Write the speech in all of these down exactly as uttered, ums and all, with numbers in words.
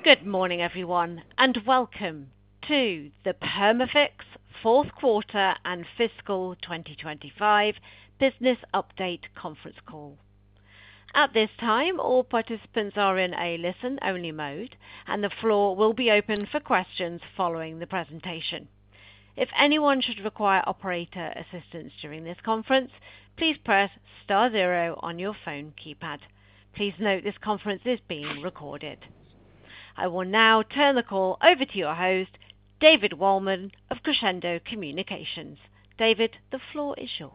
Good morning, everyone, and welcome to the Perma-Fix fourth quarter and fiscal twenty twenty-five business update conference call. At this time, all participants are in a listen-only mode, and the floor will be open for questions following the presentation. If anyone should require operator assistance during this conference, please press star zero on your phone keypad. Please note this conference is being recorded. I will now turn the call over to your host, David Waldman of Crescendo Communications. David, the floor is yours.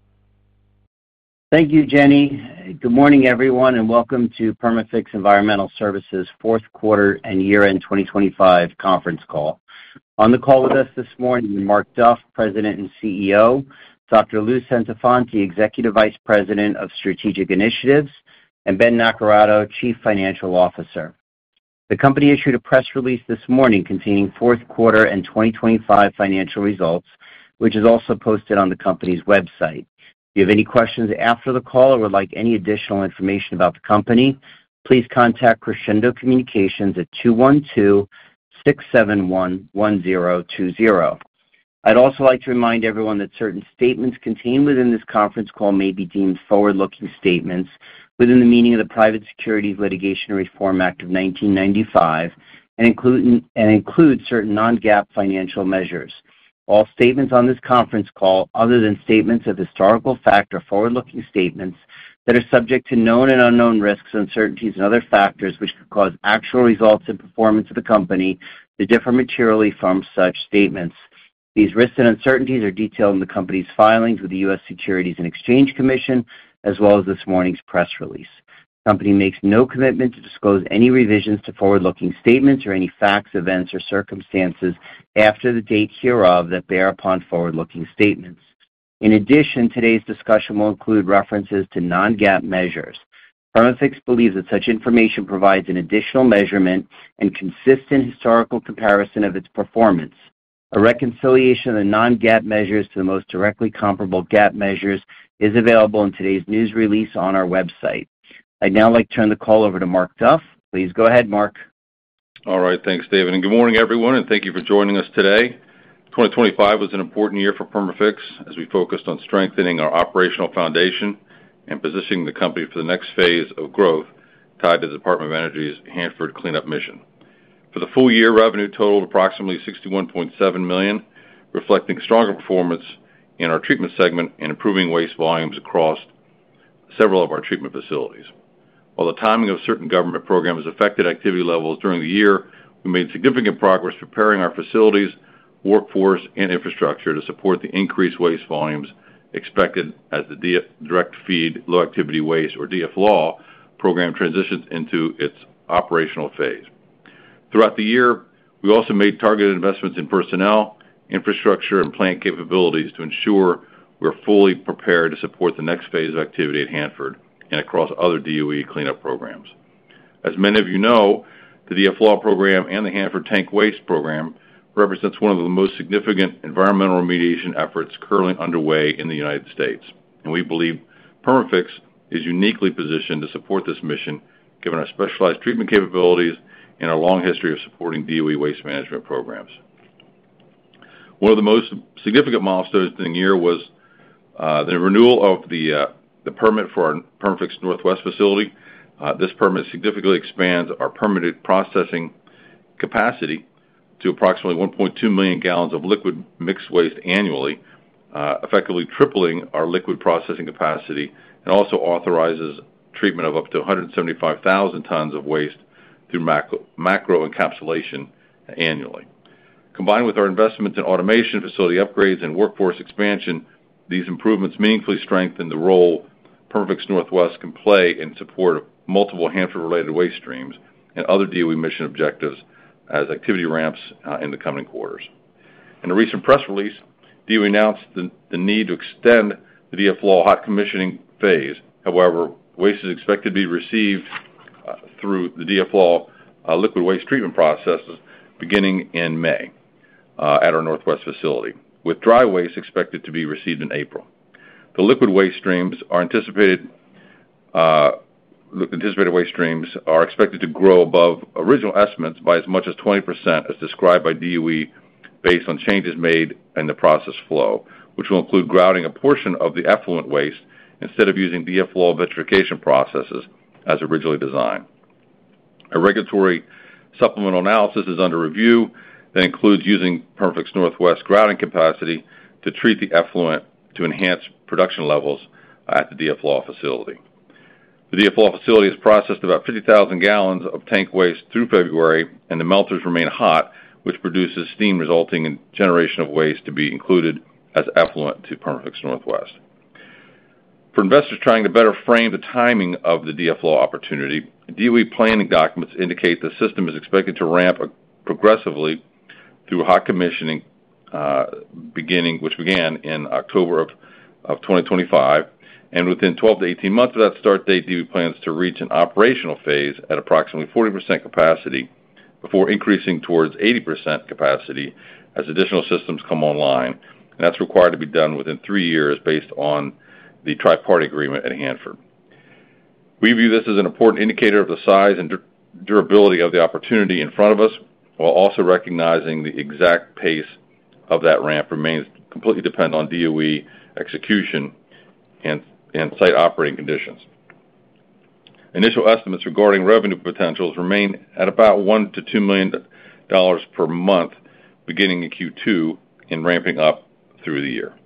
Thank you, Jenny. Good morning, everyone, and welcome to Perma-Fix Environmental Services fourth quarter and year-end twenty twenty-five conference call. On the call with us this morning are Mark Duff, President and C E O, Doctor Lou Centofanti, Executive Vice President of Strategic Initiatives, and Ben Naccarato, Chief Financial Officer. The company issued a press release this morning containing fourth quarter and twenty twenty-five financial results, which is also posted on the company's website. If you have any questions after the call or would like any additional information about the company, please contact Crescendo Communications at two one two, six seven one, one zero two zero. I'd also like to remind everyone that certain statements contained within this conference call may be deemed forward-looking statements within the meaning of the Private Securities Litigation Reform Act of nineteen ninety-five and include, and include certain non-GAAP financial measures. All statements on this conference call, other than statements of historical fact, are forward-looking statements that are subject to known and unknown risks, uncertainties, and other factors which could cause actual results and performance of the company to differ materially from such statements. These risks and uncertainties are detailed in the company's filings with the U S Securities and Exchange Commission, as well as this morning's press release. The company makes no commitment to disclose any revisions to forward-looking statements or any facts, events, or circumstances after the date hereof that bear upon forward-looking statements. In addition, today's discussion will include references to non-GAAP measures. Perma-Fix believes that such information provides an additional measurement and consistent historical comparison of its performance. A reconciliation of the non-GAAP measures to the most directly comparable GAAP measures is available in today's news release on our website. I'd now like to turn the call over to Mark Duff. Please go ahead, Mark. All right, thanks, David, and good morning, everyone, and thank you for joining us today. twenty twenty-five was an important year for Perma-Fix as we focused on strengthening our operational foundation and positioning the company for the next phase of growth tied to the Department of Energy's Hanford cleanup mission. For the full year, revenue totaled approximately sixty-one point seven million dollars, reflecting stronger performance in our treatment segment and improving waste volumes across several of our treatment facilities. While the timing of certain government programs affected activity levels during the year, we made significant progress preparing our facilities, workforce, and infrastructure to support the increased waste volumes expected as the Direct Feed Low Activity Waste, or D F L A W, program transitions into its operational phase. Throughout the year, we also made targeted investments in personnel, infrastructure, and plant capabilities to ensure we're fully prepared to support the next phase of activity at Hanford and across other D O E cleanup programs. As many of you know, the D F L A W program and the Hanford Tank Waste program represents one of the most significant environmental remediation efforts currently underway in the United States, and we believe Perma-Fix is uniquely positioned to support this mission given our specialized treatment capabilities and our long history of supporting D O E waste management programs. One of the most significant milestones in the year was uh, the renewal of the uh, the permit for our Perma-Fix Northwest facility. Uh, this permit significantly expands our permitted processing capacity to approximately one point two million gallons of liquid mixed waste annually, uh, effectively tripling our liquid processing capacity, and also authorizes treatment of up to one hundred seventy-five thousand tons of waste through macro, macro encapsulation annually. Combined with our investments in automation, facility upgrades, and workforce expansion, these improvements meaningfully strengthen the role Perma-Fix Northwest can play in support of multiple Hanford-related waste streams and other D O E mission objectives as activity ramps uh, in the coming quarters. In a recent press release, D O E announced the, the need to extend the D F L A W hot commissioning phase. However, waste is expected to be received uh, through the D F L A W uh, liquid waste treatment processes beginning in May uh, at our Northwest facility, with dry waste expected to be received in April. The liquid waste streams are anticipated uh, the anticipated waste streams are expected to grow above original estimates by as much as twenty percent as described by D O E based on changes made in the process flow, which will include grouting a portion of the effluent waste instead of using D F L A W vitrification processes as originally designed. A regulatory supplemental analysis is under review that includes using Perma-Fix Northwest grouting capacity to treat the effluent to enhance production levels at the D F L A W facility. The D F L A W facility has processed about fifty thousand gallons of tank waste through February, and the melters remain hot, which produces steam resulting in generation of waste to be included as effluent to Perma-Fix Northwest. For investors trying to better frame the timing of the D F L A W opportunity, D O E planning documents indicate the system is expected to ramp progressively through hot commissioning, uh, beginning which began in October of, of twenty twenty-five, and within twelve to eighteen months of that start date, D O E plans to reach an operational phase at approximately forty percent capacity before increasing towards eighty percent capacity as additional systems come online, and that's required to be done within three years based on the tri-party agreement at Hanford. We view this as an important indicator of the size and dur- durability of the opportunity in front of us, while also recognizing the exact pace of that ramp remains completely dependent on D O E execution and, and site operating conditions. Initial estimates regarding revenue potentials remain at about one to two million dollars per month, beginning in Q two and ramping up through the year.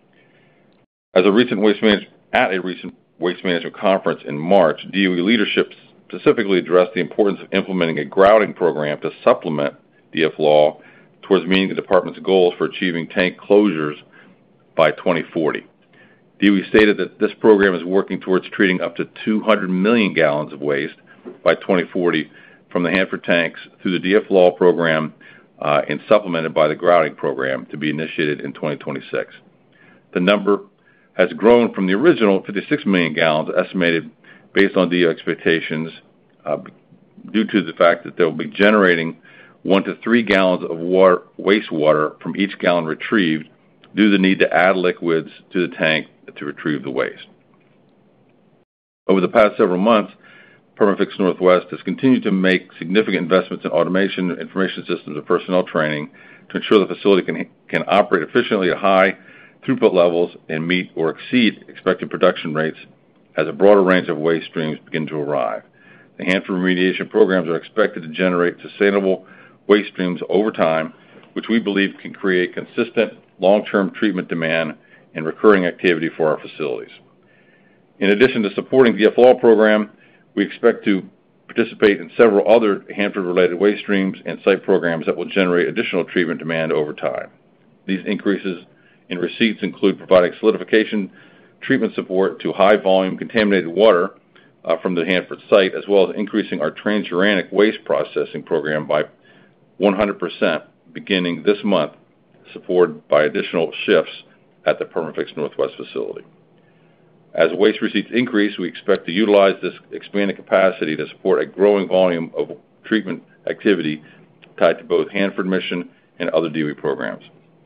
As a recent waste manage- at a recent waste management conference in March, D O E leadership specifically addressed the importance of implementing a grouting program to supplement D F L A W towards meeting the department's goals for achieving tank closures by twenty forty. D O E stated that this program is working towards treating up to two hundred million gallons of waste by twenty forty from the Hanford tanks through the D F L A W program uh, and supplemented by the grouting program to be initiated in twenty twenty-six. The number has grown from the original fifty-six million gallons estimated based on D O E expectations uh, due to the fact that they will be generating one to three gallons of water, wastewater from each gallon retrieved due to the need to add liquids to the tank to retrieve the waste. Over the past several months, Perma-Fix Northwest has continued to make significant investments in automation, information systems, and personnel training to ensure the facility can, can operate efficiently at high throughput levels and meet or exceed expected production rates as a broader range of waste streams begin to arrive. The Hanford remediation programs are expected to generate sustainable waste streams over time, which we believe can create consistent long-term treatment demand and recurring activity for our facilities. In addition to supporting the D F L A W program, we expect to participate in several other Hanford-related waste streams and site programs that will generate additional treatment demand over time. These increases in receipts include providing solidification treatment support to high-volume contaminated water uh, from the Hanford site, as well as increasing our transuranic waste processing program by one hundred percent beginning this month, supported by additional shifts at the Perma-Fix Northwest facility. As waste receipts increase, we expect to utilize this expanded capacity to support a growing volume of treatment activity tied to both Hanford mission and other D O E programs.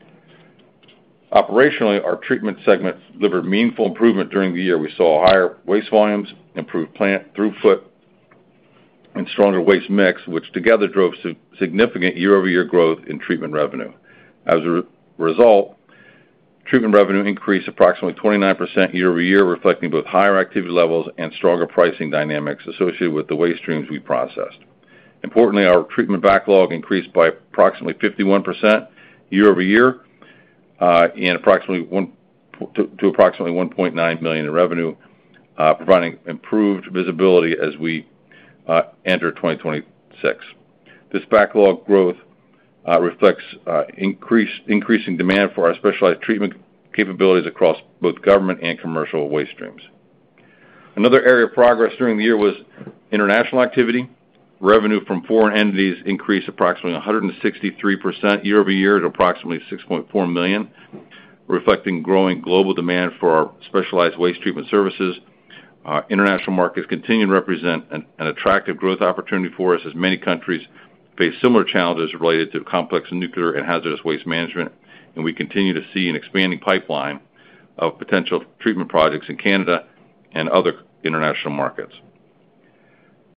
Operationally, our treatment segment delivered meaningful improvement during the year. We saw higher waste volumes, improved plant throughput, and stronger waste mix, which together drove significant year-over-year growth in treatment revenue. As a re- result, treatment revenue increased approximately twenty-nine percent year-over-year, reflecting both higher activity levels and stronger pricing dynamics associated with the waste streams we processed. Importantly, our treatment backlog increased by approximately fifty-one percent year-over-year, Uh, and approximately one to, to approximately one point nine million dollars in revenue, uh, providing improved visibility as we uh, enter twenty twenty-six. This backlog growth uh, reflects uh, increase, increasing demand for our specialized treatment capabilities across both government and commercial waste streams. Another area of progress during the year was international activity. Revenue from foreign entities increased approximately one hundred sixty-three percent year-over-year to approximately six point four million dollars, reflecting growing global demand for our specialized waste treatment services. Uh, international markets continue to represent an, an attractive growth opportunity for us as many countries face similar challenges related to complex nuclear and hazardous waste management, and we continue to see an expanding pipeline of potential treatment projects in Canada and other international markets.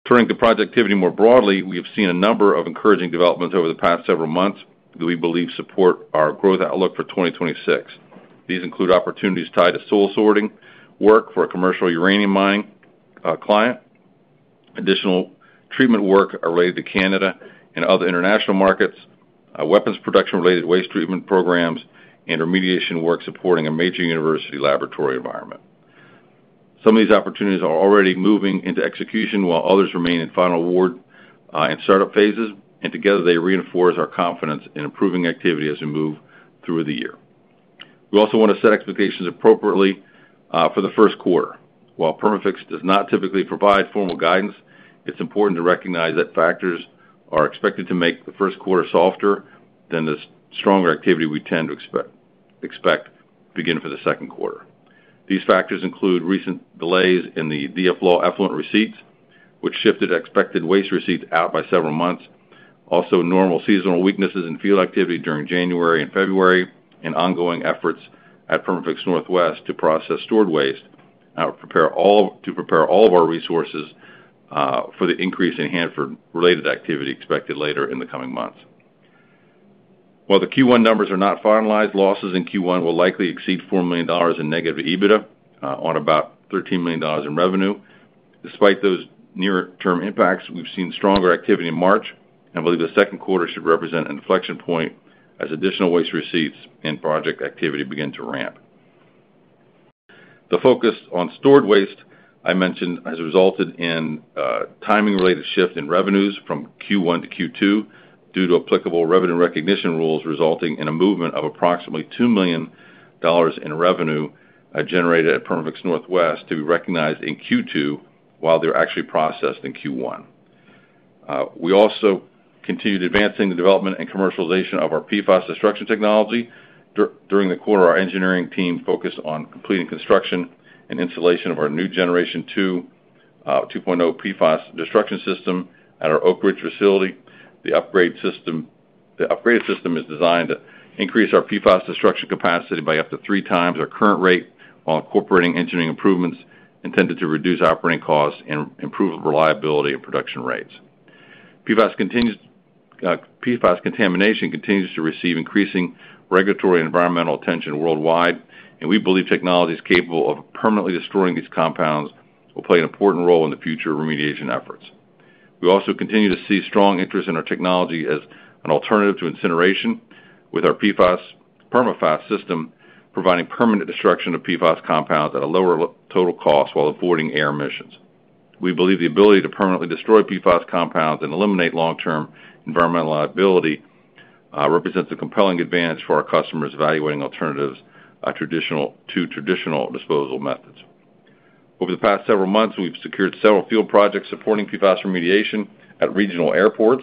Turning to project activity more broadly, we have seen a number of encouraging developments over the past several months that we believe support our growth outlook for twenty twenty-six. These include opportunities tied to soil sorting work for a commercial uranium mining uh, client, additional treatment work related to Canada and other international markets, uh, weapons production-related waste treatment programs, and remediation work supporting a major university laboratory environment. Some of these opportunities are already moving into execution while others remain in final award uh, and startup phases, and together they reinforce our confidence in improving activity as we move through the year. We also want to set expectations appropriately uh, for the first quarter. While Perma-Fix does not typically provide formal guidance, it's important to recognize that factors are expected to make the first quarter softer than the stronger activity we tend to expect, expect begin for the second quarter. These factors include recent delays in the D F L A W effluent receipts, which shifted expected waste receipts out by several months, also normal seasonal weaknesses in field activity during January and February, and ongoing efforts at Perma-Fix Northwest to process stored waste uh, prepare all, to prepare all of our resources uh, for the increase in Hanford-related activity expected later in the coming months. While the Q one numbers are not finalized, losses in Q one will likely exceed four million dollars in negative EBITDA uh, on about thirteen million dollars in revenue. Despite those near-term impacts, we've seen stronger activity in March, and I believe the second quarter should represent an inflection point as additional waste receipts and project activity begin to ramp. The focus on stored waste I mentioned has resulted in uh, timing-related shift in revenues from Q one to Q two due to applicable revenue recognition rules, resulting in a movement of approximately two million dollars in revenue uh, generated at Perma-Fix Northwest to be recognized in Q two while they're actually processed in Q one. Uh, we also continued advancing the development and commercialization of our P FAS destruction technology. Dur- during the quarter, our engineering team focused on completing construction and installation of our new Generation two uh, two point oh P FAS destruction system at our Oak Ridge facility. The upgrade system, the upgraded system is designed to increase our P FAS destruction capacity by up to three times our current rate while incorporating engineering improvements intended to reduce operating costs and improve reliability and production rates. P FAS continues Uh, P FAS contamination continues to receive increasing regulatory and environmental attention worldwide, and we believe technologies capable of permanently destroying these compounds will play an important role in the future remediation efforts. We also continue to see strong interest in our technology as an alternative to incineration, with our P FAS PermaFAS system providing permanent destruction of P FAS compounds at a lower total cost while avoiding air emissions. We believe the ability to permanently destroy P FAS compounds and eliminate long-term environmental liability uh, represents a compelling advantage for our customers evaluating alternatives uh, traditional to traditional disposal methods. Over the past several months, we've secured several field projects supporting P FAS remediation at regional airports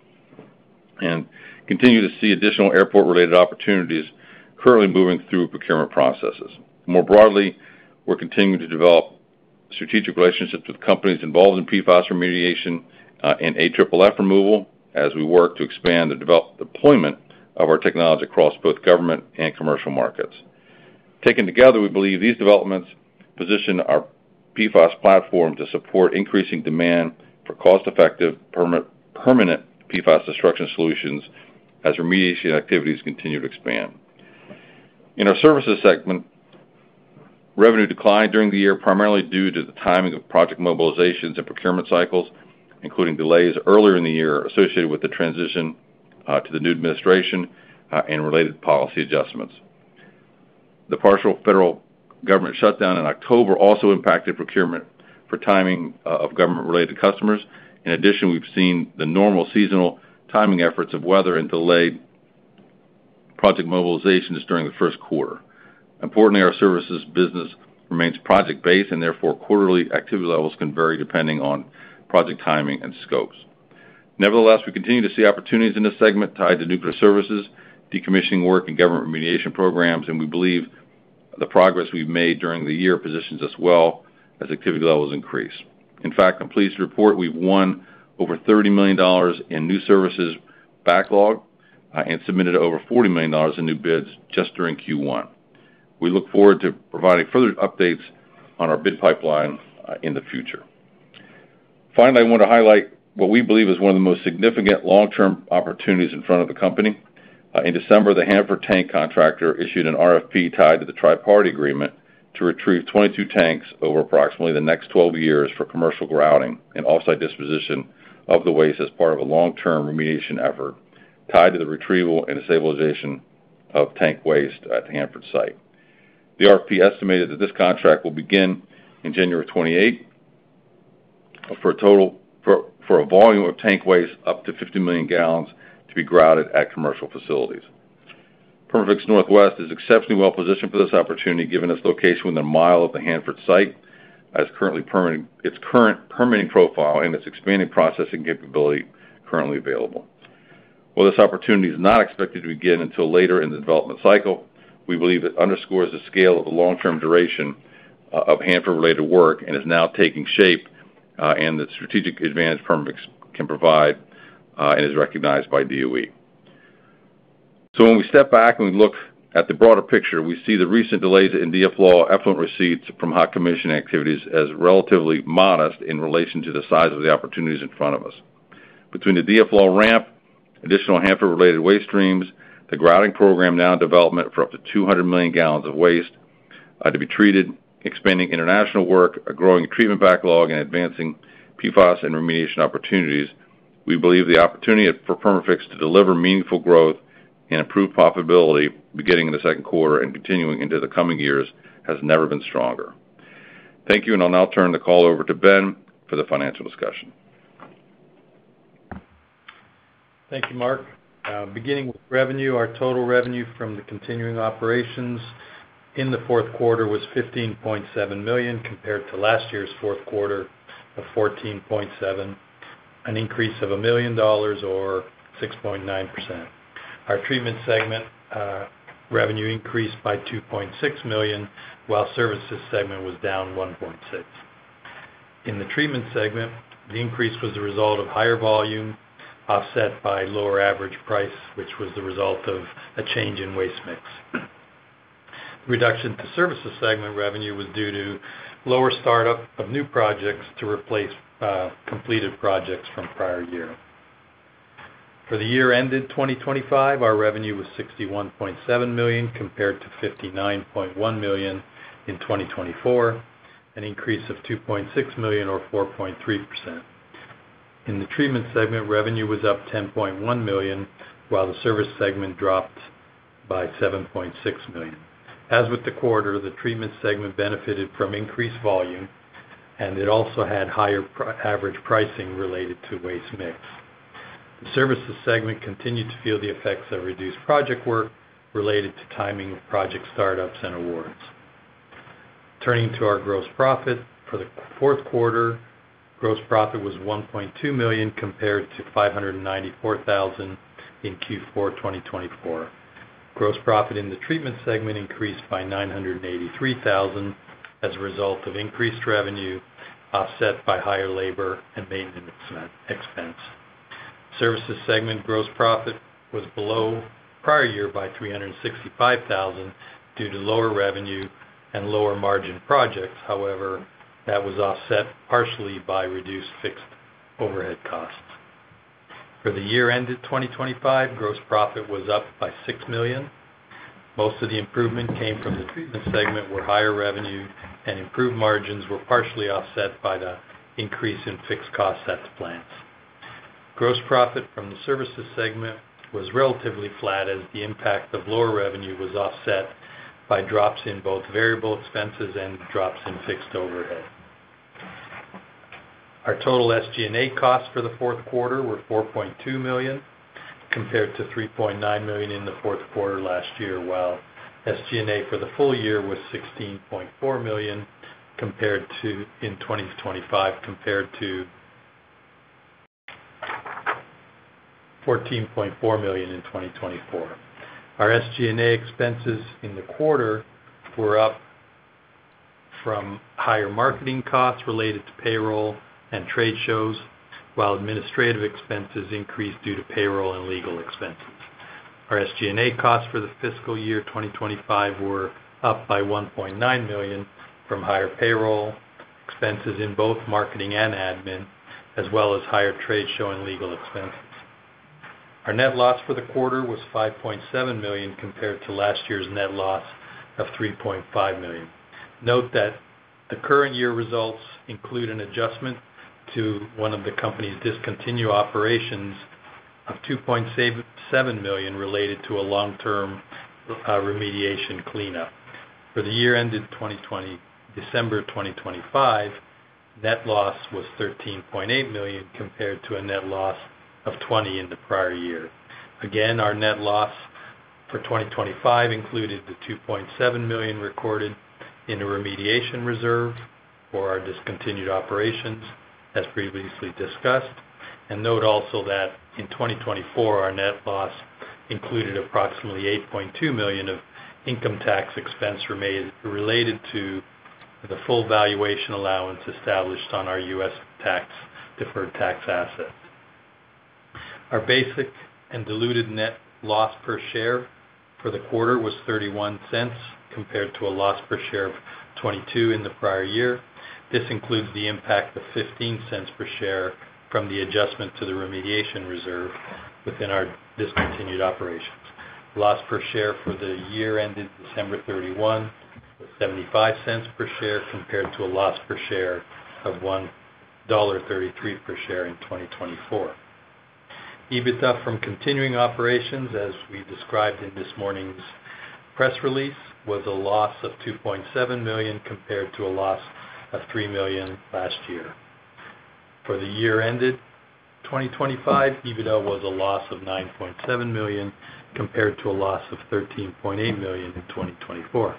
and continue to see additional airport-related opportunities currently moving through procurement processes. More broadly, we're continuing to develop strategic relationships with companies involved in P FAS remediation uh, and A F F F removal as we work to expand the develop, deployment of our technology across both government and commercial markets. Taken together, we believe these developments position our P FAS platform to support increasing demand for cost-effective, perma- permanent P FAS destruction solutions as remediation activities continue to expand. In our services segment, revenue declined during the year primarily due to the timing of project mobilizations and procurement cycles, including delays earlier in the year associated with the transition uh, to the new administration uh, and related policy adjustments. The partial federal government shutdown in October also impacted procurement for timing uh, of government-related customers. In addition, we've seen the normal seasonal timing efforts of weather and delayed project mobilizations during the first quarter. Importantly, our services business remains project-based, and therefore quarterly activity levels can vary depending on project timing and scopes. Nevertheless, we continue to see opportunities in this segment tied to nuclear services, decommissioning work, and government remediation programs, and we believe the progress we've made during the year positions us well as activity levels increase. In fact, I'm pleased to report we've won over thirty million dollars in new services backlog uh, and submitted over forty million dollars in new bids just during Q one. We look forward to providing further updates on our bid pipeline uh, in the future. Finally, I want to highlight what we believe is one of the most significant long-term opportunities in front of the company. Uh, in December, the Hanford Tank Contractor issued an R F P tied to the Tri-Party Agreement to retrieve twenty-two tanks over approximately the next twelve years for commercial grouting and offsite disposition of the waste as part of a long-term remediation effort tied to the retrieval and stabilization of tank waste at the Hanford site. The R F P estimated that this contract will begin in January twenty-eighth for a total for, for a volume of tank waste up to fifty million gallons to be grouted at commercial facilities. Perma-Fix Northwest is exceptionally well positioned for this opportunity given its location within a mile of the Hanford site, as currently permitting, its current permitting profile and its expanding processing capability currently available. While this opportunity is not expected to begin until later in the development cycle, we believe it underscores the scale of the long-term duration uh, of Hanford-related work and is now taking shape uh, and the strategic advantage Perma-Fix can provide uh, and is recognized by D O E. So when we step back and we look at the broader picture, we see the recent delays in D F L A W effluent receipts from hot commission activities as relatively modest in relation to the size of the opportunities in front of us. Between the D F L A W ramp, additional Hanford-related waste streams, the grouting program now in development for up to two hundred million gallons of waste uh, to be treated, expanding international work, a growing treatment backlog, and advancing P FAS and remediation opportunities, we believe the opportunity for Perma-Fix to deliver meaningful growth and improved profitability beginning in the second quarter and continuing into the coming years has never been stronger. Thank you, and I'll now turn the call over to Ben for the financial discussion. Thank you, Mark. Uh, beginning with revenue, our total revenue from the continuing operations in the fourth quarter was fifteen point seven million dollars compared to last year's fourth quarter of fourteen point seven million dollars, an increase of a million dollars or six point nine percent. Our treatment segment uh, revenue increased by two point six million dollars, while services segment was down one point six. In the treatment segment, the increase was the result of higher volume offset by lower average price, which was the result of a change in waste mix. The reduction to services segment revenue was due to lower startup of new projects to replace uh, completed projects from prior year. For the year ended twenty twenty-five, our revenue was sixty-one point seven million dollars compared to fifty-nine point one million dollars in twenty twenty-four, an increase of two point six million dollars or four point three percent. In the treatment segment, revenue was up ten point one million dollars, while the service segment dropped by seven point six million dollars. As with the quarter, the treatment segment benefited from increased volume, and it also had higher pr- average pricing related to waste mix. The services segment continued to feel the effects of reduced project work related to timing of project startups and awards. Turning to our gross profit, for the fourth quarter, gross profit was one point two million dollars compared to five hundred ninety-four thousand dollars in Q four twenty twenty-four. Gross profit in the treatment segment increased by nine hundred eighty-three thousand dollars as a result of increased revenue offset by higher labor and maintenance expense. Services segment gross profit was below prior year by three hundred sixty-five thousand dollars due to lower revenue and lower margin projects. However, that was offset partially by reduced fixed overhead costs. For the year ended twenty twenty-five, gross profit was up by six million dollars. Most of the improvement came from the treatment segment, where higher revenue and improved margins were partially offset by the increase in fixed costs at the plants. Gross profit from the services segment was relatively flat as the impact of lower revenue was offset by drops in both variable expenses and drops in fixed overhead. Our total S G and A costs for the fourth quarter were four point two million dollars compared to three point nine million dollars in the fourth quarter last year, while S G and A for the full year was sixteen point four million dollars compared to in twenty twenty-five compared to fourteen point four million dollars in twenty twenty-four. Our S G and A expenses in the quarter were up from higher marketing costs related to payroll and trade shows, while administrative expenses increased due to payroll and legal expenses. Our S G and A costs for the fiscal year twenty twenty-five were up by one point nine million dollars from higher payroll expenses in both marketing and admin, as well as higher trade show and legal expenses. Our net loss for the quarter was five point seven million dollars compared to last year's net loss of three point five million dollars. Note that the current year results include an adjustment to one of the company's discontinued operations of two point seven million dollars related to a long-term uh, remediation cleanup. For the year ended twenty twenty, December twenty twenty-five, net loss was thirteen point eight million dollars compared to a net loss of twenty million dollars in the prior year. Again, our net loss for twenty twenty-five included the two point seven million dollars recorded in a remediation reserve for our discontinued operations, as previously discussed. And note also that in twenty twenty-four, our net loss included approximately eight point two million dollars of income tax expense related to the full valuation allowance established on our U S tax deferred tax assets. Our basic and diluted net loss per share for the quarter was thirty-one cents compared to a loss per share of twenty-two in the prior year. This includes the impact of fifteen cents per share from the adjustment to the remediation reserve within our discontinued operations. Loss per share for the year ended December thirty-first was seventy-five cents per share compared to a loss per share of one dollar thirty-three per share in twenty twenty-four. EBITDA from continuing operations, as we described in this morning's press release, was a loss of two point seven million dollars compared to a loss of three million dollars last year. For the year ended twenty twenty-five, EBITDA was a loss of nine point seven million dollars compared to a loss of thirteen point eight million dollars in twenty twenty-four.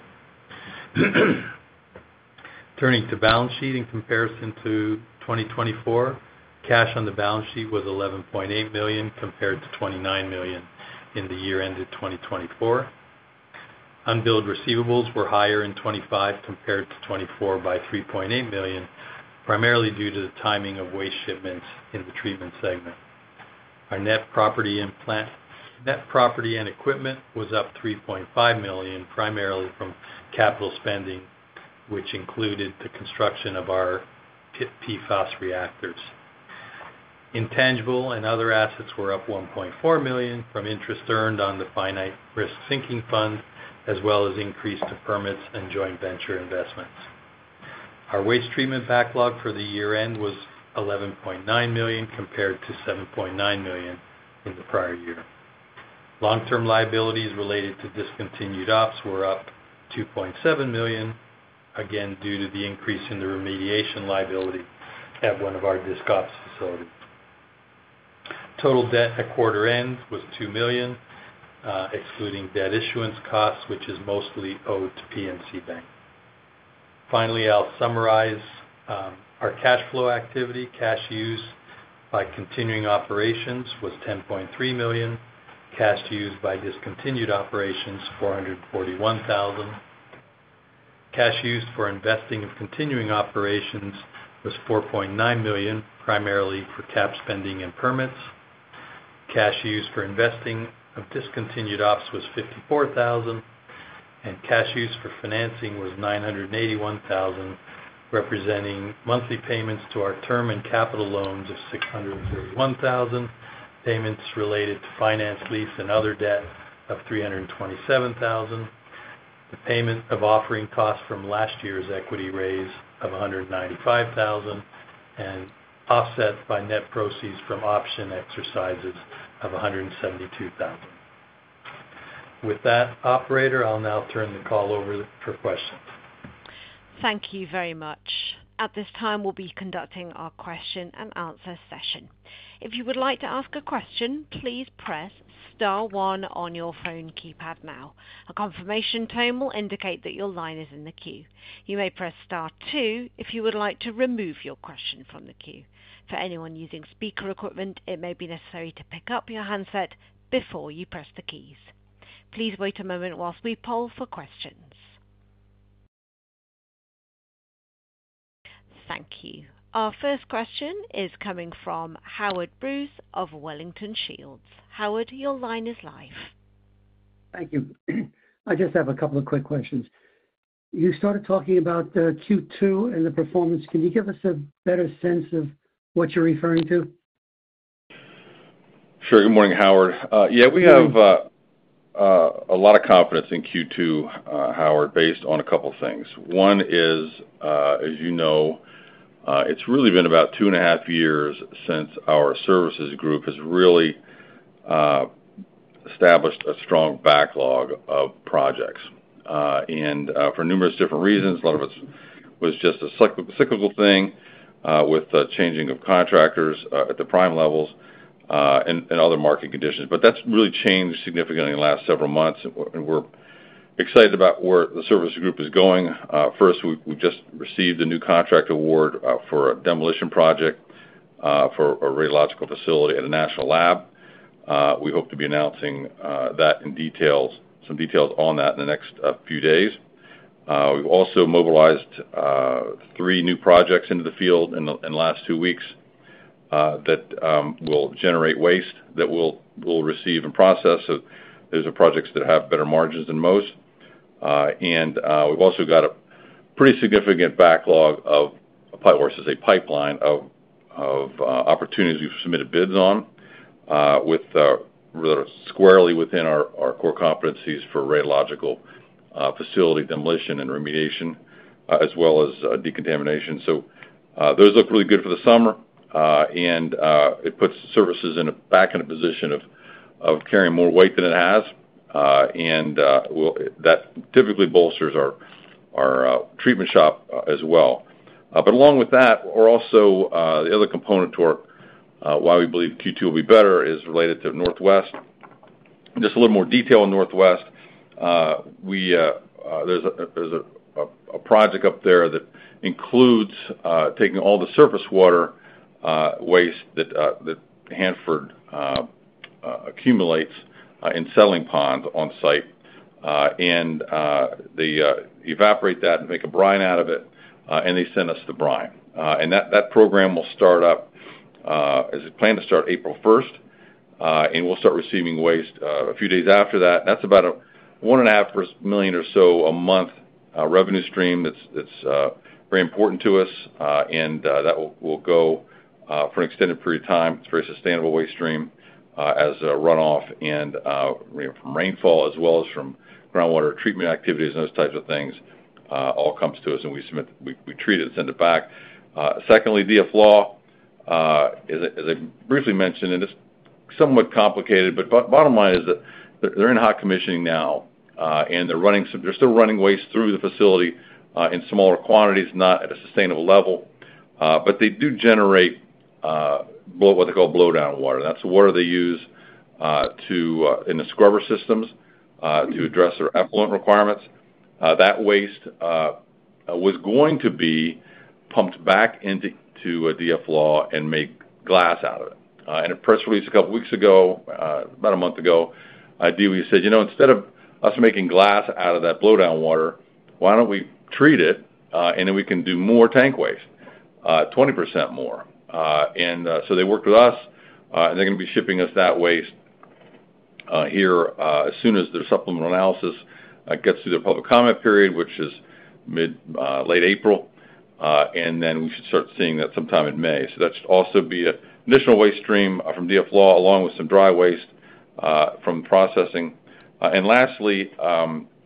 Turning to balance sheet in comparison to twenty twenty-four, cash on the balance sheet was eleven point eight million dollars compared to twenty-nine million dollars in the year ended twenty twenty-four. Unbilled receivables were higher in twenty-five compared to twenty-four by three point eight million dollars, primarily due to the timing of waste shipments in the treatment segment. Our net property and plant, net property and equipment was up three point five million dollars, primarily from capital spending, which included the construction of our P FAS reactors. Intangible and other assets were up one point four million dollars from interest earned on the finite risk sinking fund, as well as increase to permits and joint venture investments. Our waste treatment backlog for the year end was eleven point nine million dollars compared to seven point nine million dollars in the prior year. Long-term liabilities related to discontinued ops were up two point seven million dollars, again due to the increase in the remediation liability at one of our disc ops facilities. Total debt at quarter end was two million dollars, uh, excluding debt issuance costs, which is mostly owed to P N C Bank. Finally, I'll summarize um, our cash flow activity. Cash used by continuing operations was ten point three million dollars. Cash used by discontinued operations, four hundred forty-one thousand dollars. Cash used for investing in continuing operations was four point nine million dollars, primarily for cap spending and permits. Cash used for investing of discontinued ops was fifty-four thousand dollars, and cash used for financing was nine hundred eighty-one thousand dollars, representing monthly payments to our term and capital loans of six hundred thirty-one thousand dollars, payments related to finance, lease, and other debt of three hundred twenty-seven thousand dollars, the payment of offering costs from last year's equity raise of one hundred ninety-five thousand dollars, and offset by net proceeds from option exercises of one hundred seventy-two thousand dollars. With that, operator, I'll now turn the call over for questions. Thank you very much. At this time, we'll be conducting our question and answer session. If you would like to ask a question, please press star one on your phone keypad now. A confirmation tone will indicate that your line is in the queue. You may press star two if you would like to remove your question from the queue. For anyone using speaker equipment, it may be necessary to pick up your handset before you press the keys. Please wait a moment whilst we poll for questions. Thank you. Our first question is coming from Howard Bruce of Wellington Shields. Howard, your line is live. Thank you. I just have a couple of quick questions. You started talking about uh, Q two and the performance. Can you give us a better sense of what you're referring to? Sure. Good morning, Howard. Uh, yeah, we have uh, uh, a lot of confidence in Q two, uh, Howard, based on a couple things. One is, uh, as you know, uh, it's really been about two and a half years since our services group has really uh, established a strong backlog of projects. Uh, and uh, for numerous different reasons, a lot of it was just a cyclical thing uh, with uh, changing of contractors uh, at the prime levels. Uh, and, and other market conditions. But that's really changed significantly in the last several months, and we're excited about where the services group is going. Uh, first, we, we just received a new contract award uh, for a demolition project uh, for a radiological facility at a national lab. Uh, we hope to be announcing uh, that in details, some details on that in the next uh, few days. Uh, we've also mobilized uh, three new projects into the field in the, in the last two weeks. Uh, that um, will generate waste that we'll, we'll receive and process. So those are projects that have better margins than most. Uh, and uh, we've also got a pretty significant backlog of, or I should say pipeline of, of uh, opportunities we've submitted bids on uh, with uh, squarely within our, our core competencies for radiological uh, facility demolition and remediation, uh, as well as uh, decontamination. So uh, those look really good for the summer. Uh, and uh, it puts services in a, back in a position of, of carrying more weight than it has, uh, and uh, we'll, that typically bolsters our our uh, treatment shop uh, as well. Uh, but along with that, we're also uh, the other component to our uh, why we believe Q two will be better is related to Northwest. Just a little more detail on Northwest. Uh, we uh, uh, there's a there's a, a, a project up there that includes uh, taking all the surface water Uh, waste that uh, that Hanford uh, uh, accumulates uh, in settling ponds on site, uh, and uh, they uh, evaporate that and make a brine out of it, uh, and they send us the brine. Uh, and that, that program will start up, uh, as it's planned to start April first, uh, and we'll start receiving waste uh, a few days after that. That's about a one and a half million or so a month uh, revenue stream that's that's uh, very important to us, uh, and uh, that will, will go Uh, for an extended period of time. It's a very sustainable waste stream uh, as a runoff and uh, you know, from rainfall as well as from groundwater treatment activities and those types of things uh, all comes to us, and we submit, we, we treat it and send it back. Uh, secondly, D F L A W, uh, as, I, as I briefly mentioned, and it's somewhat complicated, but b- bottom line is that they're in hot commissioning now, uh, and they're running some, they're still running waste through the facility uh, in smaller quantities, not at a sustainable level, uh, but they do generate Uh, blow, what they call blowdown water. That's the water they use uh, to uh, in the scrubber systems uh, to address their effluent requirements. Uh, that waste uh, was going to be pumped back into to uh, D F L A W and make glass out of it. Uh, in a press release a couple weeks ago, uh, about a month ago, uh, D O E said, you know, instead of us making glass out of that blowdown water, why don't we treat it uh, and then we can do more tank waste, uh, twenty percent more. Uh, and uh, so they worked with us, uh, and they're going to be shipping us that waste uh, here uh, as soon as their supplemental analysis uh, gets through their public comment period, which is mid, uh, late April, uh, and then we should start seeing that sometime in May. So that should also be an additional waste stream uh, from D F L A W, along with some dry waste uh, from processing. Uh, and lastly, um,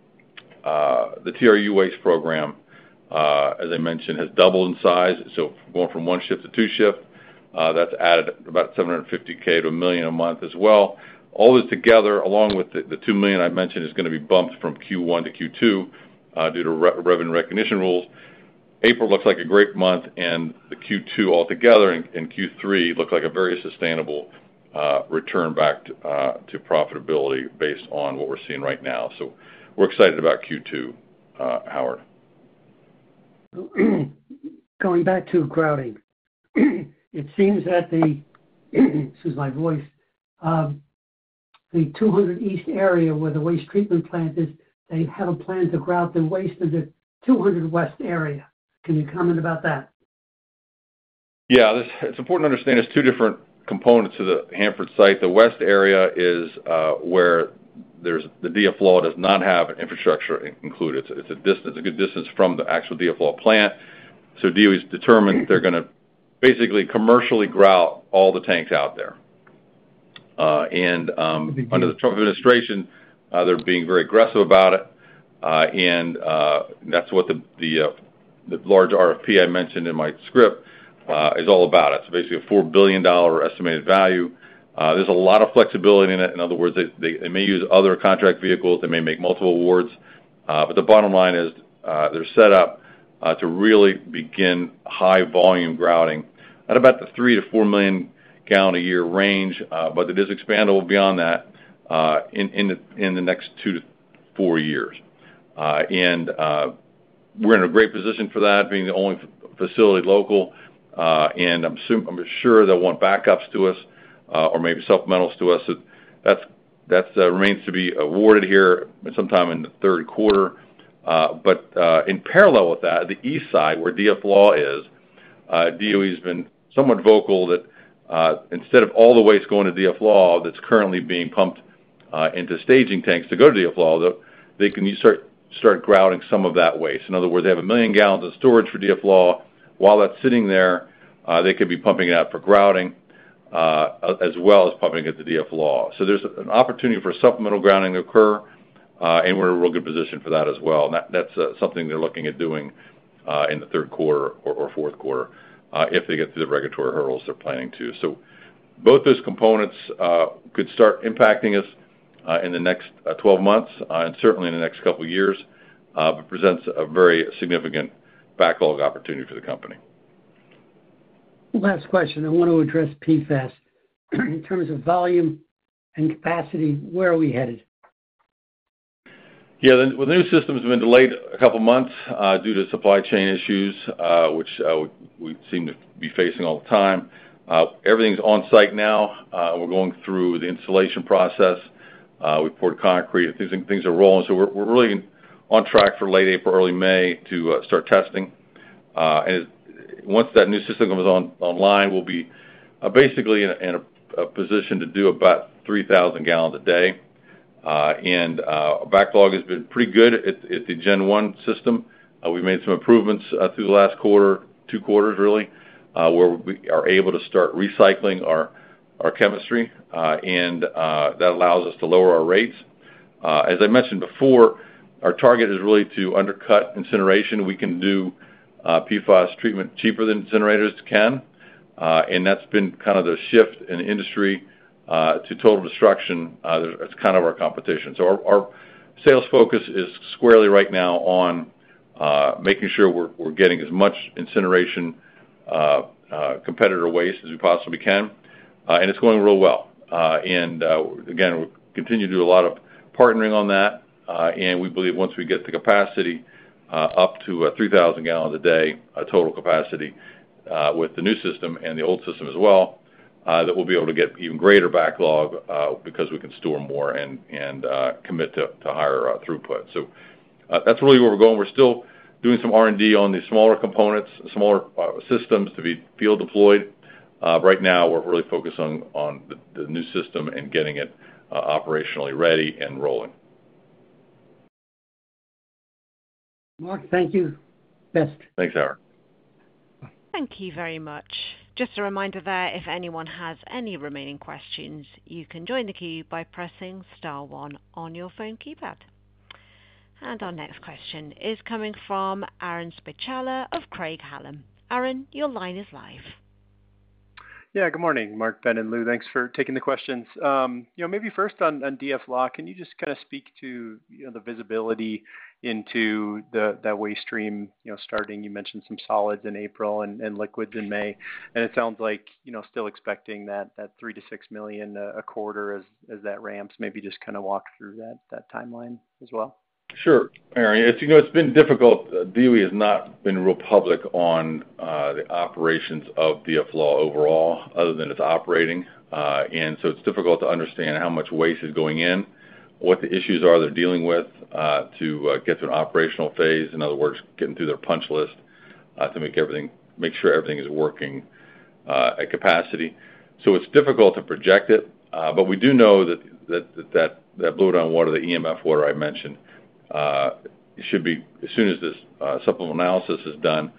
uh, the T R U waste program, Uh, as I mentioned, has doubled in size. So going from one shift to two shift, uh, that's added about seven hundred fifty K to a million a month as well. All this together, along with the, the two million I mentioned, is going to be bumped from Q one to Q two uh, due to re- revenue recognition rules. April looks like a great month, and the Q two altogether and, and Q three look like a very sustainable uh, return back to, uh, to profitability based on what we're seeing right now. So we're excited about Q two, uh, Howard. Going back to grouting, it seems that the, excuse my voice, um, the two hundred East area where the waste treatment plant is, they have a plan to grout the waste in the two hundred West area. Can you comment about that? Yeah, this, it's important to understand there's two different components to the Hanford site. The west area is uh, where there's the D F L A W does not have an infrastructure included. It's, it's a distance, a good distance from the actual D F L A W plant. So D O E's determined they're going to basically commercially grout all the tanks out there. Uh, and um, under the Trump administration, uh, they're being very aggressive about it, uh, and uh, that's what the the, uh, the large R F P I mentioned in my script uh, is all about. It's basically a four billion dollars estimated value. Uh, there's a lot of flexibility in it. In other words, they, they, they may use other contract vehicles. They may make multiple awards. Uh, but the bottom line is uh, they're set up uh, to really begin high volume grouting at about the three to four million gallon a year range, uh, but it is expandable beyond that uh, in in the, in the next two to four years. Uh, and uh, we're in a great position for that, being the only f- facility local. Uh, and I'm, assume, I'm sure they'll want backups to us uh, or maybe supplementals to us. So that's that uh, remains to be awarded here sometime in the third quarter. Uh, but uh, in parallel with that, the east side, where D F L A W is, uh, D O E's been somewhat vocal that uh, instead of all the waste going to D F L A W that's currently being pumped uh, into staging tanks to go to D F L A W, they can start start grouting some of that waste. In other words, they have a million gallons of storage for D F L A W. While that's sitting there, uh, they could be pumping it out for grouting, uh, as well as pumping it to D F L A W. So there's an opportunity for supplemental grouting to occur, uh, and we're in a real good position for that as well. And that, that's uh, something they're looking at doing uh, in the third quarter or, or fourth quarter uh, if they get through the regulatory hurdles they're planning to. So both those components uh, could start impacting us uh, in the next uh, twelve months uh, and certainly in the next couple of years, uh, but presents a very significant backlog opportunity for the company. Last question. I want to address P FAS. In terms of volume and capacity, where are we headed? Yeah, the, well, the new system has been delayed a couple months uh, due to supply chain issues, uh, which uh, we, we seem to be facing all the time. Uh, everything's on site now. Uh, we're going through the installation process. Uh, we poured concrete. Things, things are rolling, so we're, we're really on track for late April, early May to uh, start testing. Uh, and once that new system comes on online, we'll be uh, basically in, a, in a, a position to do about three thousand gallons a day. Uh, and uh, our backlog has been pretty good at, at the Gen one system. Uh, we've made some improvements uh, through the last quarter, two quarters really, uh, where we are able to start recycling our, our chemistry, uh, and uh, that allows us to lower our rates. Uh, as I mentioned before, our target is really to undercut incineration. We can do uh, P FAS treatment cheaper than incinerators can, uh, and that's been kind of the shift in the industry uh, to total destruction. Uh, it's kind of our competition. So our, our sales focus is squarely right now on uh, making sure we're, we're getting as much incineration uh, uh, competitor waste as we possibly can, uh, and it's going real well. Uh, and uh, again, we continue to do a lot of partnering on that. Uh, and we believe once we get the capacity uh, up to uh, three thousand gallons a day, uh, total capacity uh, with the new system and the old system as well, uh, that we'll be able to get even greater backlog uh, because we can store more and, and uh, commit to, to higher uh, throughput. So uh, that's really where we're going. We're still doing some R and D on the smaller components, smaller uh, systems to be field deployed. Uh, right now, we're really focused on, on the, the new system and getting it uh, operationally ready and rolling. Mark, thank you. Best. Thanks, Howard. Thank you very much. Just a reminder there, if anyone has any remaining questions, you can join the queue by pressing star one on your phone keypad. And our next question is coming from Aaron Spychalla of Craig-Hallum. Aaron, your line is live. Yeah, good morning, Mark, Ben, and Lou. Thanks for taking the questions. Um, you know, maybe first on, on D F L A W, can you just kind of speak to you know the visibility into the that waste stream? You know, starting you mentioned some solids in April and, and liquids in May, and it sounds like you know still expecting that that three to six million a, a quarter as as that ramps. Maybe just kind of walk through that that timeline as well. Sure, Aaron. It's, you know, it's been difficult. Uh, D O E has not been real public on uh, the operations of D F L A W overall, other than it's operating. Uh, and so it's difficult to understand how much waste is going in, what the issues are they're dealing with uh, to uh, get to an operational phase. In other words, getting through their punch list uh, to make everything, make sure everything is working uh, at capacity. So it's difficult to project it, uh, but we do know that that that that blow down water, the E M F water I mentioned, Uh, it should be, as soon as this uh, supplemental analysis is done,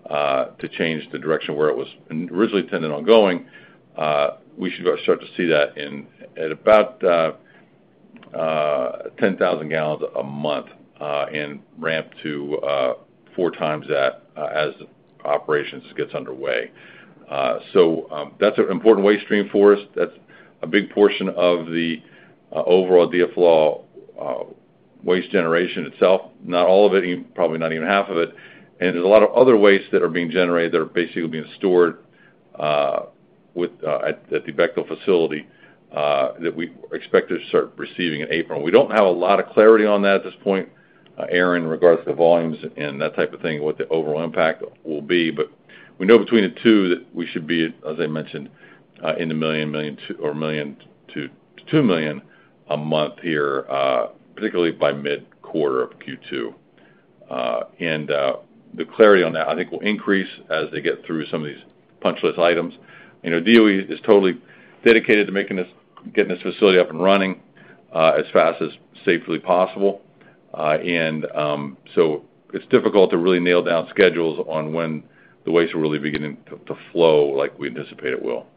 uh, to change the direction where it was originally intended on going, uh, we should start to see that in at about uh, uh, ten thousand gallons a month uh, and ramp to uh, four times that uh, as operations gets underway. Uh, so um, that's an important waste stream for us. That's a big portion of the uh, overall D F L A W uh, waste generation itself. Not all of it, probably not even half of it. And there's a lot of other wastes that are being generated that are basically being stored uh, with uh, at, at the Bechtel facility uh, that we expect to start receiving in April. We don't have a lot of clarity on that at this point, uh, Aaron, in regards to volumes and that type of thing, what the overall impact will be. But we know between the two that we should be, as I mentioned, uh, in the million, million two, or million to two million a month here, uh, particularly by mid-quarter of Q two. Uh, and uh, the clarity on that, I think, will increase as they get through some of these punch list items. You know, D O E is totally dedicated to making this, getting this facility up and running uh, as fast as safely possible. Uh, and um, so it's difficult to really nail down schedules on when the waste will really begin to, to flow like we anticipate it will.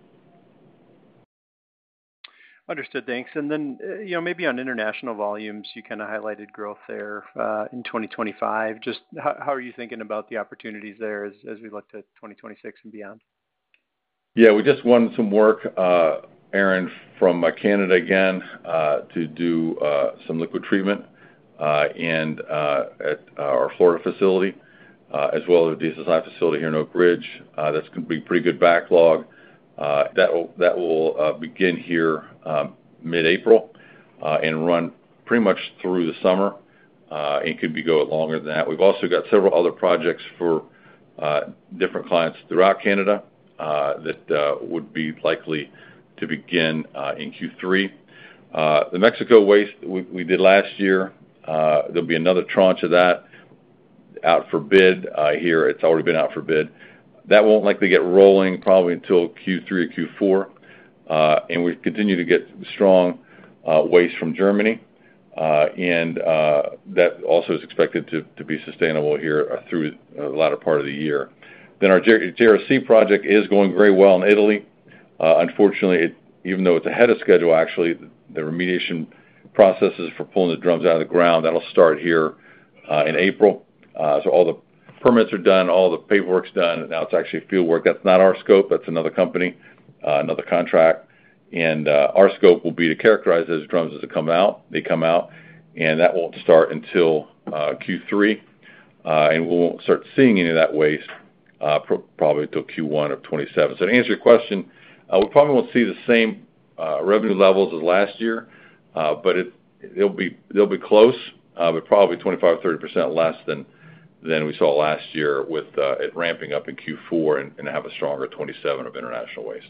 Understood. Thanks. And then, uh, you know, maybe on international volumes, you kind of highlighted growth there uh, in twenty twenty-five. Just how, how are you thinking about the opportunities there as, as we look to twenty twenty-six and beyond? Yeah, we just won some work, uh, Aaron, from uh, Canada again uh, to do uh, some liquid treatment uh, and uh, at our Florida facility, uh, as well as the D S S I facility here in Oak Ridge. Uh, that's going to be pretty good backlog. Uh, that will that will uh, begin here um, mid-April uh, and run pretty much through the summer. Uh, and could be go longer than that. We've also got several other projects for uh, different clients throughout Canada uh, that uh, would be likely to begin uh, in Q three. Uh, the Mexico waste we, we did last year. Uh, there'll be another tranche of that out for bid uh, here. It's already been out for bid. That won't likely get rolling probably until Q three or Q four, uh, and we continue to get strong uh, waste from Germany, uh, and uh, that also is expected to, to be sustainable here through the latter part of the year. Then our J R C project is going very well in Italy. Uh, unfortunately, it, even though it's ahead of schedule, actually, the, the remediation processes for pulling the drums out of the ground, that'll start here uh, in April. Uh, so all the permits are done, all the paperwork's done, and now it's actually field work. That's not our scope, that's another company, uh, another contract. And uh, our scope will be to characterize those drums as they come out, they come out, and that won't start until uh, Q three, uh, and we won't start seeing any of that waste uh, pro- probably until Q one of twenty-seven. So to answer your question, uh, we probably won't see the same uh, revenue levels as last year, uh, but it, it'll be they'll be close, uh, but probably twenty-five, thirty percent less than than we saw last year, with uh, it ramping up in Q four and, and have a stronger twenty-seven of international waste.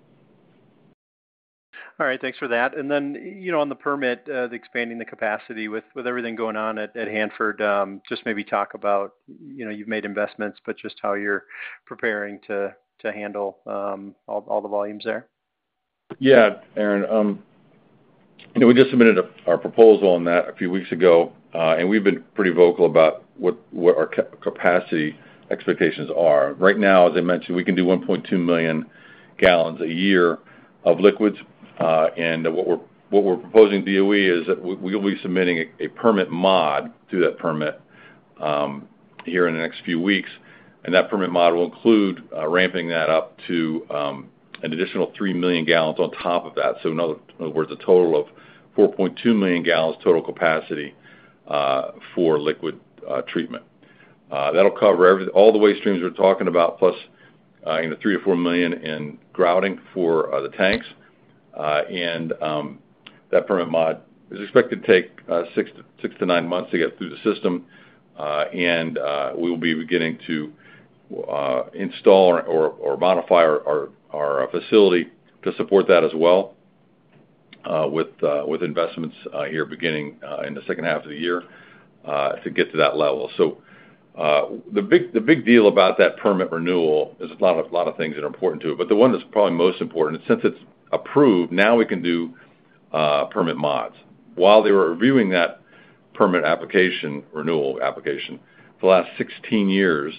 All right, thanks for that. And then, you know, on the permit, uh, the expanding the capacity with, with everything going on at, at Hanford, um, just maybe talk about, you know, you've made investments, but just how you're preparing to to handle um, all, all the volumes there. Yeah, Aaron. Um, you know, we just submitted a, our proposal on that a few weeks ago, uh, and we've been pretty vocal about what, what our ca- capacity expectations are. Right now, as I mentioned, we can do one point two million gallons a year of liquids. Uh, and what we're what we're proposing D O E is that we, we'll be submitting a, a permit mod to that permit um, here in the next few weeks, and that permit mod will include uh, ramping that up to um, an additional three million gallons on top of that. So in other, in other words, a total of four point two million gallons total capacity uh, for liquid uh, treatment. Uh, that'll cover every, all the waste streams we're talking about, plus uh, you know three or four million in grouting for uh, the tanks. Uh, and um, that permit mod is expected to take uh, six to six to nine months to get through the system, uh, and uh, we will be beginning to uh, install or, or, or modify our, our, our facility to support that as well, uh, with uh, with investments uh, here beginning uh, in the second half of the year uh, to get to that level. So uh, the big the big deal about that permit renewal is a lot of a lot of things that are important to it, but the one that's probably most important, since it's approved, now we can do uh, permit mods. While they were reviewing that permit application, renewal application, for the last sixteen years,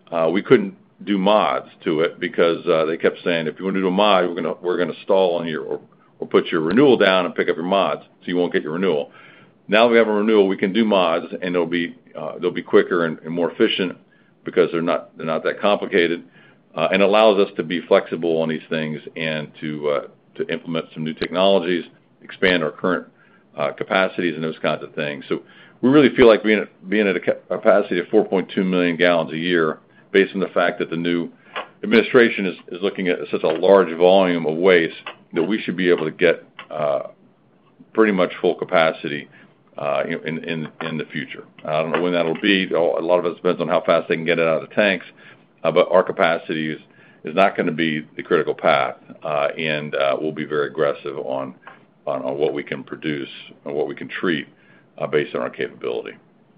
uh, we couldn't do mods to it because uh, they kept saying, if you want to do a mod, we're gonna we're gonna stall on your or, or put your renewal down and pick up your mods, so you won't get your renewal. Now that we have a renewal, we can do mods, and they'll be uh, they'll be quicker and, and more efficient because they're not they're not that complicated, uh, and allows us to be flexible on these things and to uh, to implement some new technologies, expand our current uh, capacities, and those kinds of things. So we really feel like being at, being at a capacity of four point two million gallons a year, based on the fact that the new administration is, is looking at such a large volume of waste, that we should be able to get uh, pretty much full capacity uh, you know, in, in, in the future. I don't know when that'll be. A lot of it depends on how fast they can get it out of the tanks, uh, but our capacity is, is not going to be the critical path, uh, and uh, we'll be very aggressive on, on, on what we can produce and what we can treat uh, based on our capability.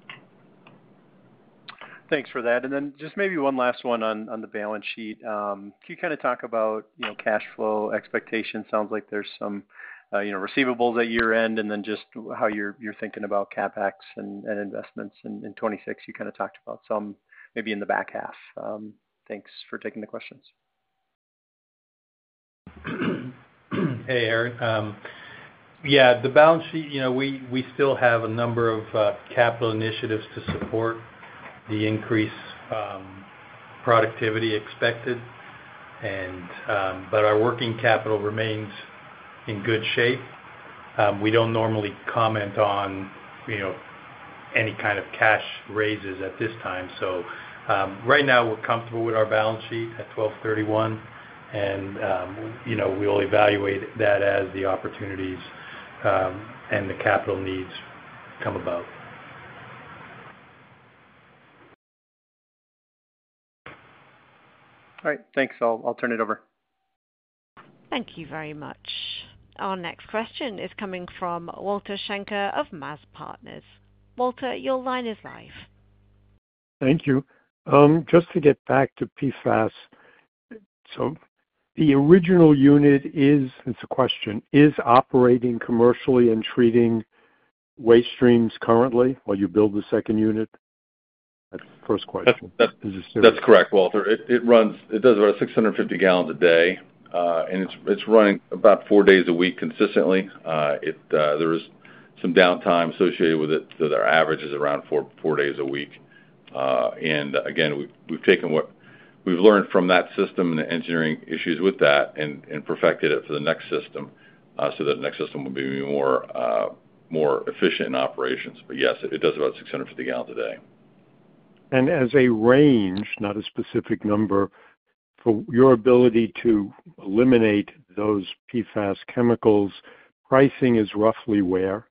Thanks for that. And then just maybe one last one on, on the balance sheet. Um, can you kind of talk about, you know, cash flow expectations? Sounds like there's some, uh, you know, receivables at year end, and then just how you're you're thinking about CapEx and, and investments in, in twenty-six. You kind of talked about some maybe in the back half. Um, thanks for taking the questions. Hey, Aaron. Um, yeah, the balance sheet, you know, we, we still have a number of uh, capital initiatives to support the increased um, productivity expected, and um, but our working capital remains in good shape. Um, we don't normally comment on, you know, any kind of cash raises at this time. So um, right now we're comfortable with our balance sheet at twelve thirty-one, and um, you know, we'll evaluate that as the opportunities um, and the capital needs come about. All right, thanks. I'll I'll turn it over. Thank you very much. Our next question is coming from Walter Schenker of M A S Partners. Walter, your line is live. Thank you. Um, just to get back to P FAS, so the original unit is, it's a question, is operating commercially and treating waste streams currently while you build the second unit? That's the first question. That's, that's correct, Walter. It, it runs, it does about six hundred fifty gallons a day, uh, and it's it's running about four days a week consistently. Uh, it uh, there is some downtime associated with it, so our average is around four four days a week. Uh, and again, we've we've taken what we've learned from that system and the engineering issues with that, and, and perfected it for the next system, uh, so that the next system will be more uh, more efficient in operations. But yes, it, it does about six hundred fifty gallons a day. And as a range, not a specific number, for your ability to eliminate those P FAS chemicals, pricing is roughly where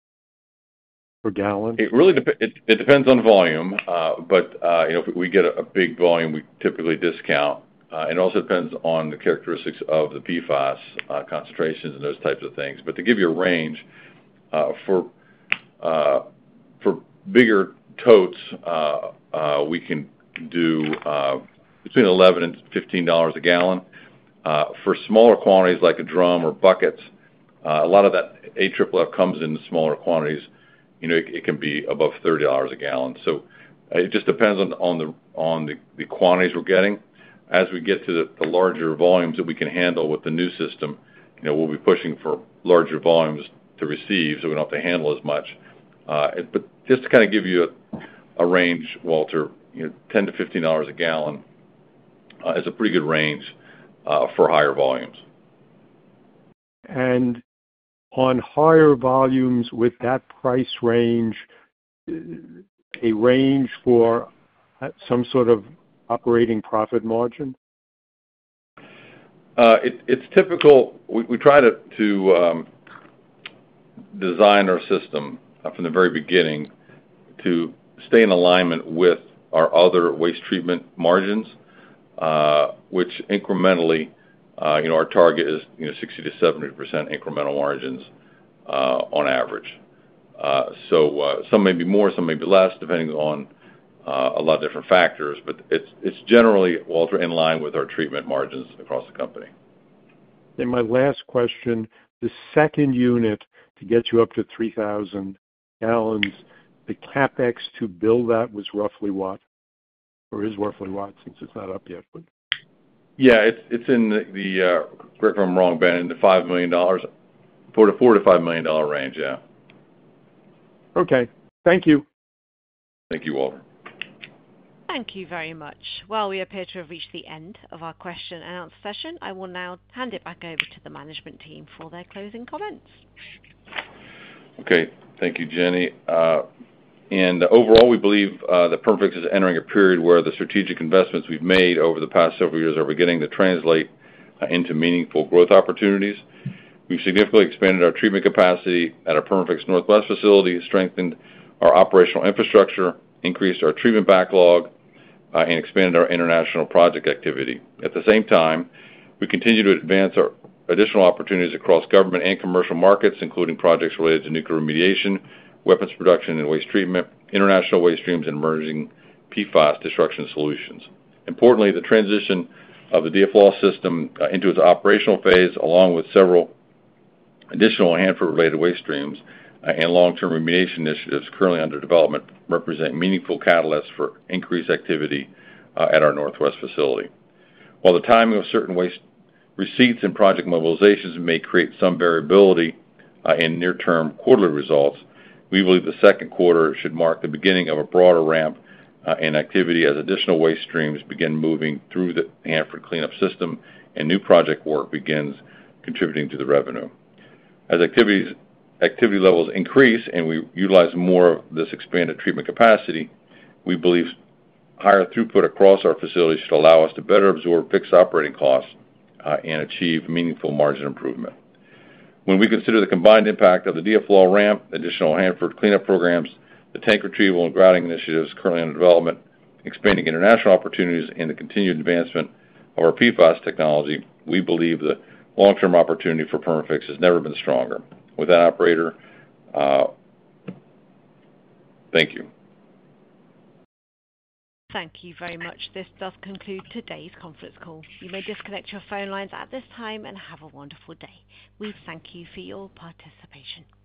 per gallon? It really dep- it, it depends on volume, uh, but uh, you know, if we get a, a big volume, we typically discount. Uh, and it also depends on the characteristics of the P FAS uh, concentrations and those types of things. But to give you a range, uh, for uh, for bigger totes, uh, uh, we can do uh, between eleven and fifteen dollars a gallon. Uh, for smaller quantities like a drum or buckets, uh, a lot of that A F F F comes in smaller quantities. You know, it, it can be above thirty dollars a gallon. So uh, it just depends on on the on the, the quantities we're getting. As we get to the, the larger volumes that we can handle with the new system, you know, we'll be pushing for larger volumes to receive, so we don't have to handle as much. Uh, it, but just to kind of give you a, a range, Walter, you know, ten to fifteen dollars a gallon uh, is a pretty good range uh, for higher volumes. And on higher volumes with that price range, a range for some sort of operating profit margin? Uh, it, it's typical. We, we try to, to um, design our system uh, from the very beginning to stay in alignment with our other waste treatment margins, uh, which incrementally, uh, you know, our target is, you know, sixty to seventy percent incremental margins uh, on average. Uh, so uh, some may be more, some may be less, depending on uh, a lot of different factors. But it's it's generally, Walter, in line with our treatment margins across the company. And my last question: the second unit to get you up to three thousand gallons, the capex to build that was roughly what? or is roughly what, since it's not up yet? But Yeah, it's it's in the, the uh, correct if I'm wrong, Ben, in the five million dollars, four to four to five million dollar range. Yeah. Okay. Thank you. Thank you, Walter. Thank you very much. Well, we appear to have reached the end of our question and answer session. I will now hand it back over to the management team for their closing comments. Okay. Thank you, Jenny. Uh, and uh, overall, we believe uh, that Perma-Fix is entering a period where the strategic investments we've made over the past several years are beginning to translate uh, into meaningful growth opportunities. We've significantly expanded our treatment capacity at our Perma-Fix Northwest facility, strengthened our operational infrastructure, increased our treatment backlog, Uh, and expanded our international project activity. At the same time, we continue to advance our additional opportunities across government and commercial markets, including projects related to nuclear remediation, weapons production and waste treatment, international waste streams, and emerging P FAS destruction solutions. Importantly, the transition of the D F L A W system uh, into its operational phase, along with several additional Hanford-related waste streams uh, and long-term remediation initiatives currently under development, represent meaningful catalysts for increased activity uh, at our Northwest facility. While the timing of certain waste receipts and project mobilizations may create some variability uh, in near-term quarterly results, we believe the second quarter should mark the beginning of a broader ramp uh, in activity as additional waste streams begin moving through the Hanford cleanup system and new project work begins contributing to the revenue. As activities activity levels increase and we utilize more of this expanded treatment capacity, we believe higher throughput across our facilities should allow us to better absorb fixed operating costs uh, and achieve meaningful margin improvement. When we consider the combined impact of the D F L A W ramp, additional Hanford cleanup programs, the tank retrieval and grouting initiatives currently under development, expanding international opportunities, and the continued advancement of our P FAS technology, we believe the long-term opportunity for Perma-Fix has never been stronger. With that, operator, uh, thank you. Thank you very much. This does conclude today's conference call. You may disconnect your phone lines at this time and have a wonderful day. We thank you for your participation.